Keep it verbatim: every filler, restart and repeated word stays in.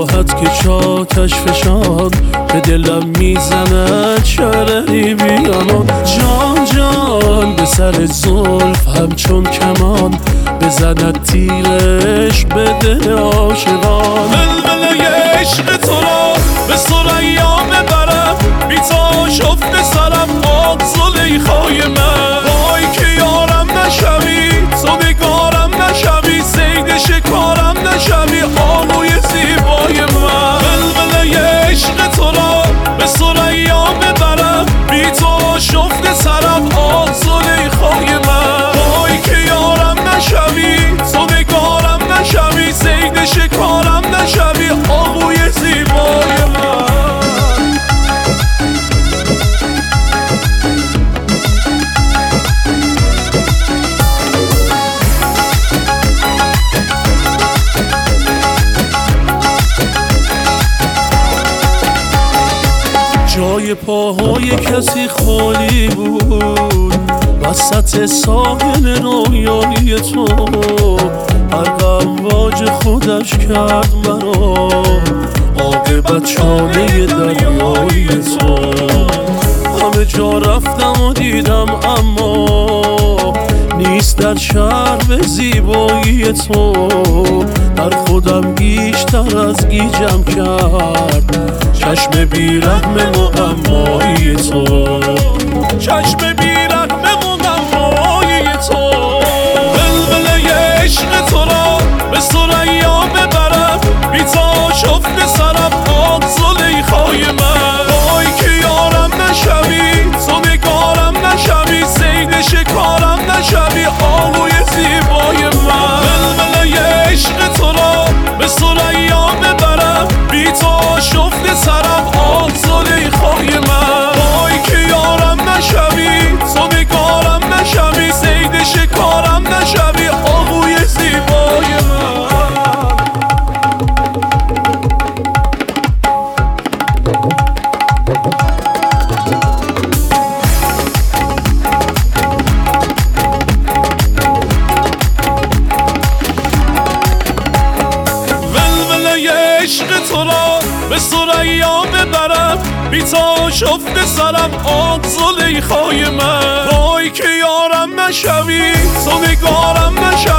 نگاهت که چاکش فشان به دلم میزند شرری بیامان. جان جان به سر زلف همچون کمان بزند تیرش به دل عاشقان. ولوله عشق تو را به ثریا ببرم، بی تو شفت سرم آب زلیخای من. وای که یارم نشوی، تو نگارم نشوی، صید شکارم نشوی، آهوی زیبای من. ولوله عشق تو را به ثریا ببرم، بی تو شفت سرم آب زلیخای من. وای که یارم نشوی، تو نگارم نشوی، صید شکارم نشوی، آهوی زیبای من. جای پاهای کسی خالی بود وسط ساحل رویایی تو. هر امواج خودش کرد مرا عاقبت شانه دریایی تو. همه جا رفتم و دیدم اما نیست در شهر به زیبایی تو. در خودم بیشتر از گیجم کرد چشم بیرحم معمایی تو. چشم بیرحم معمایی تو. ولوله عشق تو را به ثریا ببرم، بی تو شفت سرم آب زلیخای من. وای که یارم نشوی، تو نگارم نشوی، صید شکارم نشوی، آهوی زیبای من. ولوله عشق تو را به ثریا ببرم، بی تو شفت سرم آب زلیخای من. وای که یارم نشوی، تو نگارم نشوی، صید شکارم نشوی، آهوی زیبای من. عشق تو را به ثریا ببرم، بی تو شفت سرم آب زلیخای من. وای که یارم نشوی، تو نگارم نشوی،